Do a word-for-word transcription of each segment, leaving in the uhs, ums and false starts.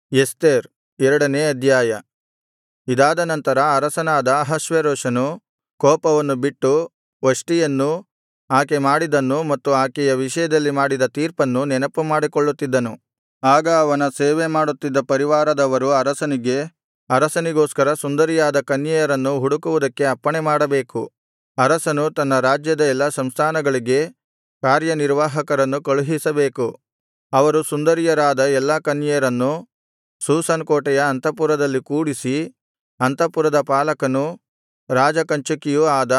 Esther ಎರಡನೇ ಅಧ್ಯಾಯ. ಇದಾದ ನಂತರ ಅರಸನಾದ ಅಹಷ್ವೇರೋಷನು ಕೋಪವನ್ನು ಬಿಟ್ಟು ವಷ್ಟಿಯನ್ನೂ ಆಕೆ ಮಾಡಿದ್ದನ್ನೂ ಮತ್ತು ಆಕೆಯ ವಿಷಯದಲ್ಲಿ ಮಾಡಿದ ತೀರ್ಪನ್ನೂ ನೆನಪುಮಾಡಿಕೊಳ್ಳುತ್ತಿದ್ದನು. ಆಗ ಅವನ ಸೇವೆಮಾಡುತ್ತಿದ್ದ ಪರಿವಾರದವರು ಅರಸನಿಗೆ, ಅರಸನಿಗೋಸ್ಕರ ಸುಂದರಿಯಾದ ಕನ್ಯೆಯರನ್ನು ಹುಡುಕುವುದಕ್ಕೆ ಅಪ್ಪಣೆಮಾಡಬೇಕು. ಅರಸನು ತನ್ನ ರಾಜ್ಯದ ಎಲ್ಲಾ ಸಂಸ್ಥಾನಗಳಿಗೆ ಕಾರ್ಯನಿರ್ವಾಹಕರನ್ನು ಕಳುಹಿಸಬೇಕು. ಅವರು ಸುಂದರಿಯರಾದ ಎಲ್ಲಾ ಕನ್ಯೆಯರನ್ನು ಶೂಷನ್ ಕೋಟೆಯ ಅಂತಃಪುರದಲ್ಲಿ ಕೂಡಿಸಿ, ಅಂತಃಪುರದ ಪಾಲಕನೂ ರಾಜಕಂಚುಕಿಯೂ ಆದ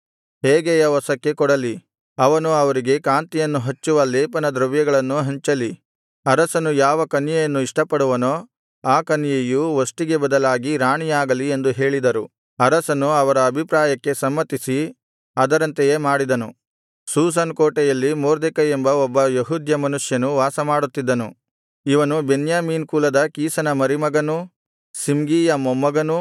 ಹೇಗೈಯ ವಶಕ್ಕೆ ಕೊಡಲಿ. ಅವನು ಅವರಿಗೆ ಕಾಂತಿಯನ್ನು ಹಚ್ಚುವ ಲೇಪನ ದ್ರವ್ಯಗಳನ್ನು ಹಂಚಲಿ. ಅರಸನು ಯಾವ ಕನ್ಯೆಯನ್ನು ಇಷ್ಟಪಡುವನೋ ಆ ಕನ್ಯೆಯು ವಷ್ಟಿಗೆ ಬದಲಾಗಿ ರಾಣಿಯಾಗಲಿ ಎಂದು ಹೇಳಿದರು. ಅರಸನು ಅವರ ಅಭಿಪ್ರಾಯಕ್ಕೆ ಸಮ್ಮತಿಸಿ ಅದರಂತೆಯೇ ಮಾಡಿದನು. ಶೂಷನ್ ಕೋಟೆಯಲ್ಲಿ ಮೊರ್ದೆಕೈ ಎಂಬ ಒಬ್ಬ ಯೆಹೂದ್ಯ ಮನುಷ್ಯನು ವಾಸಮಾಡುತ್ತಿದ್ದನು. ಇವನು ಬೆನ್ಯಾಮೀನ್ ಕುಲದ ಕೀಷನ ಮರಿಮಗನೂ ಶಿಮ್ಗೀಯ ಮೊಮ್ಮಗನೂ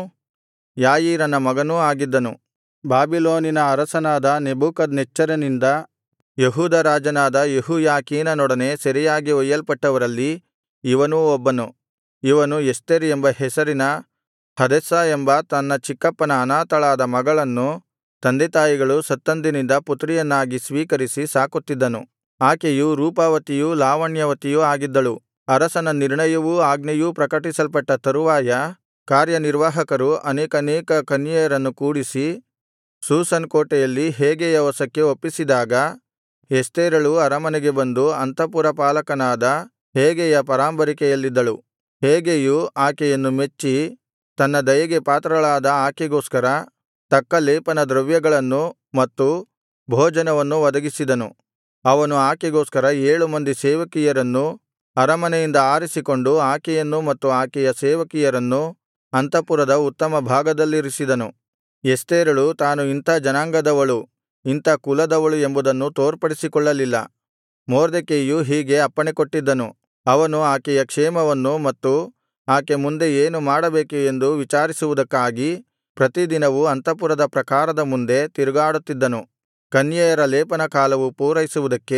ಯಾಯೀರನ ಮಗನೂ ಆಗಿದ್ದನು. ಬಾಬಿಲೋನಿನ ಅರಸನಾದ ನೆಬೂಕದ್ನೆಚ್ಚರನಿಂದ ಯೆಹೂದ ರಾಜನಾದ ಯೆಹೋಯಾಕೀನನೊಡನೆ ಸೆರೆಯಾಗಿ ಒಯ್ಯಲ್ಪಟ್ಟವರಲ್ಲಿ ಇವನೂ ಒಬ್ಬನು. ಇವನು ಎಸ್ತೇರ್ ಎಂಬ ಹೆಸರಿನ ಹದೆಸ್ಸಾ ಎಂಬ ತನ್ನ ಚಿಕ್ಕಪ್ಪನ ಅನಾಥಳಾದ ಮಗಳನ್ನು ತಂದೆತಾಯಿಗಳು ಸತ್ತಂದಿನಿಂದ ಪುತ್ರಿಯನ್ನಾಗಿ ಸ್ವೀಕರಿಸಿ ಸಾಕುತ್ತಿದ್ದನು. ಆಕೆಯು ರೂಪವತಿಯೂ ಲಾವಣ್ಯವತಿಯೂ ಆಗಿದ್ದಳು. ಅರಸನ ನಿರ್ಣಯವೂ ಆಜ್ಞೆಯೂ ಪ್ರಕಟಿಸಲ್ಪಟ್ಟ ತರುವಾಯ ಕಾರ್ಯನಿರ್ವಾಹಕರು ಅನೇಕಾನೇಕ ಕನ್ಯೆಯರನ್ನು ಕೂಡಿಸಿ ಶೂಷನ್ ಕೋಟೆಯಲ್ಲಿ ಹೇಗೈಯ ವಶಕ್ಕೆ ಒಪ್ಪಿಸಿದಾಗ, ಎಸ್ತೇರಳು ಅರಮನೆಗೆ ಬಂದು ಅಂತಃಪುರ ಪಾಲಕನಾದ ಹೇಗೈಯ ಪರಾಂಬರಿಕೆಯಲ್ಲಿದ್ದಳು. ಹೇಗೈಯು ಆಕೆಯನ್ನು ಮೆಚ್ಚಿ ತನ್ನ ದಯೆಗೆ ಪಾತ್ರಳಾದ ಆಕೆಗೋಸ್ಕರ ತಕ್ಕ ಲೇಪನ ದ್ರವ್ಯಗಳನ್ನೂ ಮತ್ತು ಭೋಜನವನ್ನೂ ಒದಗಿಸಿದನು. ಅವನು ಆಕೆಗೋಸ್ಕರ ಏಳು ಮಂದಿ ಸೇವಕಿಯರನ್ನು ಅರಮನೆಯಿಂದ ಆರಿಸಿಕೊಂಡು ಆಕೆಯನ್ನೂ ಮತ್ತು ಆಕೆಯ ಸೇವಕಿಯರನ್ನೂ ಅಂತಃಪುರದ ಉತ್ತಮ ಭಾಗದಲ್ಲಿರಿಸಿದನು. ಎಸ್ತೇರಳು ತಾನು ಇಂಥ ಜನಾಂಗದವಳು, ಇಂಥ ಕುಲದವಳು ಎಂಬುದನ್ನು ತೋರ್ಪಡಿಸಿಕೊಳ್ಳಲಿಲ್ಲ. ಮೊರ್ದೆಕೈಯು ಹೀಗೆ ಅಪ್ಪಣೆಕೊಟ್ಟಿದ್ದನು. ಅವನು ಆಕೆಯ ಕ್ಷೇಮವನ್ನು ಮತ್ತು ಆಕೆ ಮುಂದೆ ಏನು ಮಾಡಬೇಕು ಎಂದು ವಿಚಾರಿಸುವುದಕ್ಕಾಗಿ ಪ್ರತಿದಿನವೂ ಅಂತಃಪುರದ ಪ್ರಾಕಾರದ ಮುಂದೆ ತಿರುಗಾಡುತ್ತಿದ್ದನು. ಕನ್ಯೆಯರ ಲೇಪನ ಕಾಲವು ಪೂರೈಸುವುದಕ್ಕೆ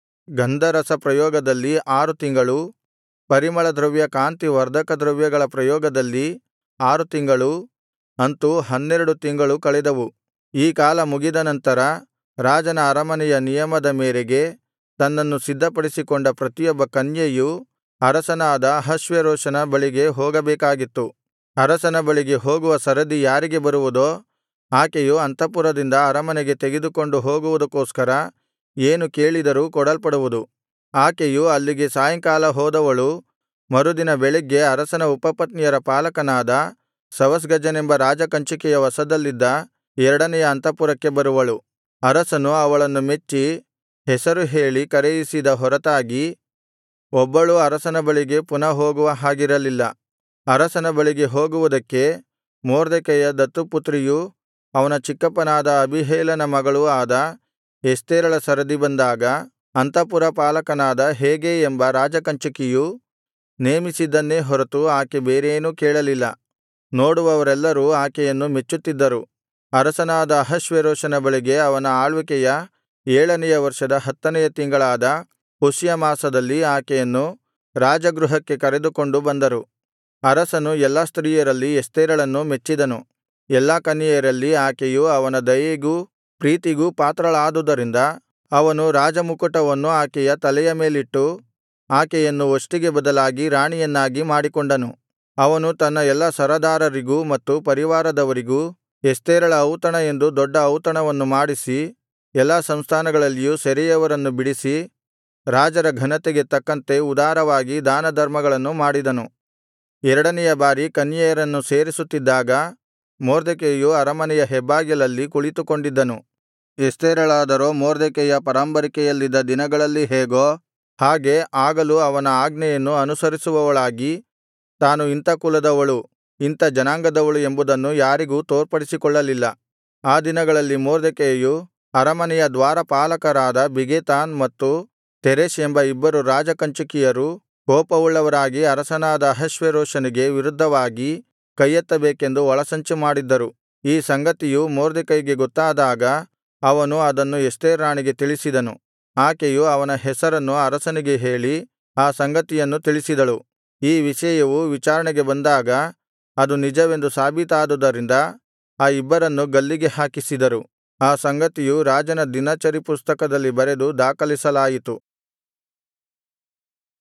ಗಂಧರಸ ಪ್ರಯೋಗದಲ್ಲಿ ಆರು ತಿಂಗಳೂ, ಪರಿಮಳದ್ರವ್ಯ ಕಾಂತಿ ವರ್ಧಕ ದ್ರವ್ಯಗಳ ಪ್ರಯೋಗದಲ್ಲಿ ಆರು ತಿಂಗಳೂ, ಅಂತೂ ಹನ್ನೆರಡು ತಿಂಗಳು ಕಳೆದವು. ಈ ಕಾಲ ಮುಗಿದ ನಂತರ ರಾಜನ ಅರಮನೆಯ ನಿಯಮದ ಮೇರೆಗೆ ತನ್ನನ್ನು ಸಿದ್ಧಪಡಿಸಿಕೊಂಡ ಪ್ರತಿಯೊಬ್ಬ ಕನ್ಯೆಯೂ ಅರಸನಾದ ಅಹಷ್ವೇರೋಷನ ಬಳಿಗೆ ಹೋಗಬೇಕಾಗಿತ್ತು. ಅರಸನ ಬಳಿಗೆ ಹೋಗುವ ಸರದಿ ಯಾರಿಗೆ ಬರುವುದೋ ಆಕೆಯು ಅಂತಃಪುರದಿಂದ ಅರಮನೆಗೆ ತೆಗೆದುಕೊಂಡು ಹೋಗುವುದಕ್ಕೋಸ್ಕರ ಏನು ಕೇಳಿದರೂ ಕೊಡಲ್ಪಡುವುದು. ಆಕೆಯು ಅಲ್ಲಿಗೆ ಸಾಯಂಕಾಲ ಹೋದವಳು ಮರುದಿನ ಬೆಳಿಗ್ಗೆ ಅರಸನ ಉಪಪತ್ನಿಯರ ಪಾಲಕನಾದ ಶವಷ್ಗಜನೆಂಬ ರಾಜಕಂಚುಕಿಯ ವಶದಲ್ಲಿದ್ದ ಎರಡನೆಯ ಅಂತಃಪುರಕ್ಕೆ ಬರುವಳು. ಅರಸನು ಅವಳನ್ನು ಮೆಚ್ಚಿ ಹೆಸರು ಹೇಳಿ ಕರೆಯಿಸಿದ ಹೊರತಾಗಿ ಒಬ್ಬಳೂ ಅರಸನ ಬಳಿಗೆ ಪುನಃ ಹೋಗುವ ಹಾಗಿರಲಿಲ್ಲ. ಅರಸನ ಬಳಿಗೆ ಹೋಗುವುದಕ್ಕೆ ಮೊರ್ದೆಕೈಯ ದತ್ತುಪುತ್ರಿಯೂ ಅವನ ಚಿಕ್ಕಪ್ಪನಾದ ಅಬೀಹೈಲನ ಮಗಳೂ ಆದ ಎಸ್ತೇರಳ ಸರದಿ ಬಂದಾಗ, ಅಂತಃಪುರ ಪಾಲಕನಾದ ಹೇಗೈ ಎಂಬ ರಾಜಕಂಚುಕಿಯು ನೇಮಿಸಿದ್ದನ್ನೇ ಹೊರತು ಆಕೆ ಬೇರೇನೂ ಕೇಳಲಿಲ್ಲ. ನೋಡುವವರೆಲ್ಲರೂ ಆಕೆಯನ್ನು ಮೆಚ್ಚುತ್ತಿದ್ದರು. ಅರಸನಾದ ಅಹಷ್ವೇರೋಷನ ಬಳಿಗೆ ಅವನ ಆಳ್ವಿಕೆಯ ಏಳನೆಯ ವರ್ಷದ ಹತ್ತನೆಯ ತಿಂಗಳಾದ ಪುಷ್ಯ ಮಾಸದಲ್ಲಿ ಆಕೆಯನ್ನು ರಾಜಗೃಹಕ್ಕೆ ಕರೆದುಕೊಂಡು ಬಂದರು. ಅರಸನು ಎಲ್ಲಾ ಸ್ತ್ರೀಯರಲ್ಲಿ ಎಸ್ತೇರಳನ್ನು ಮೆಚ್ಚಿದನು. ಎಲ್ಲಾ ಕನ್ಯೆಯರಲ್ಲಿ ಆಕೆಯು ಅವನ ದಯೆಗೂ ಪ್ರೀತಿಗೂ ಪಾತ್ರಳಾದುದರಿಂದ ಅವನು ರಾಜಮುಕುಟವನ್ನು ಆಕೆಯ ತಲೆಯ ಮೇಲಿಟ್ಟು ಆಕೆಯನ್ನು ವಷ್ಟಿಗೆ ಬದಲಾಗಿ ರಾಣಿಯನ್ನಾಗಿ ಮಾಡಿಕೊಂಡನು. ಅವನು ತನ್ನ ಎಲ್ಲಾ ಸರದಾರರಿಗೂ ಮತ್ತು ಪರಿವಾರದವರಿಗೂ ಎಸ್ತೇರಳ ಔತಣ ಎಂದು ದೊಡ್ಡ ಔತಣವನ್ನು ಮಾಡಿಸಿ ಎಲ್ಲಾ ಸಂಸ್ಥಾನಗಳಲ್ಲಿಯೂ ಸೆರೆಯವರನ್ನು ಬಿಡಿಸಿ ರಾಜರ ಘನತೆಗೆ ತಕ್ಕಂತೆ ಉದಾರವಾಗಿ ದಾನಧರ್ಮಗಳನ್ನು ಮಾಡಿದನು. ಎರಡನೆಯ ಬಾರಿ ಕನ್ಯೆಯರನ್ನು ಸೇರಿಸುತ್ತಿದ್ದಾಗ ಮೊರ್ದೆಕೈಯು ಅರಮನೆಯ ಹೆಬ್ಬಾಗಿಲಲ್ಲಿ ಕುಳಿತುಕೊಂಡಿದ್ದನು. ಎಸ್ತೇರಳಾದರೋ ಮೊರ್ದೆಕೈಯ ಪರಾಂಬರಿಕೆಯಲ್ಲಿದ್ದ ದಿನಗಳಲ್ಲಿ ಹೇಗೋ ಹಾಗೆ ಆಗಲೂ ಅವನ ಆಜ್ಞೆಯನ್ನು ಅನುಸರಿಸುವವಳಾಗಿ ತಾನು ಇಂಥ ಕುಲದವಳು, ಇಂಥ ಜನಾಂಗದವಳು ಎಂಬುದನ್ನು ಯಾರಿಗೂ ತೋರ್ಪಡಿಸಿಕೊಳ್ಳಲಿಲ್ಲ. ಆ ದಿನಗಳಲ್ಲಿ ಮೊರ್ದೆಕೈಯು ಅರಮನೆಯ ದ್ವಾರಪಾಲಕರಾದ ಬಿಗೆತಾನ್ ಮತ್ತು ತೆರೆಷ್ ಎಂಬ ಇಬ್ಬರು ರಾಜಕಂಚುಕಿಯರು ಕೋಪವುಳ್ಳವರಾಗಿ ಅರಸನಾದ ಅಹಷ್ವೇರೋಷನಿಗೆ ವಿರುದ್ಧವಾಗಿ ಕೈಯೆತ್ತಬೇಕೆಂದು ಒಳಸಂಚು ಮಾಡಿದ್ದರು. ಈ ಸಂಗತಿಯು ಮೊರ್ದೆಕೈಗೆ ಗೊತ್ತಾದಾಗ ಅವನು ಅದನ್ನು ಎಸ್ತೇರ್ ರಾಣಿಗೆ ತಿಳಿಸಿದನು. ಆಕೆಯು ಅವನ ಹೆಸರನ್ನು ಅರಸನಿಗೆ ಹೇಳಿ ಆ ಸಂಗತಿಯನ್ನು ತಿಳಿಸಿದಳು. ಈ ವಿಷಯವು ವಿಚಾರಣೆಗೆ ಬಂದಾಗ ಅದು ನಿಜವೆಂದು ಸಾಬೀತಾದುದರಿಂದ ಆ ಇಬ್ಬರನ್ನು ಗಲ್ಲಿಗೆ ಹಾಕಿಸಿದರು ಆ ಸಂಗತಿಯು ರಾಜನ ದಿನಚರಿಪುಸ್ತಕದಲ್ಲಿ ಬರೆದು ದಾಖಲಿಸಲಾಯಿತು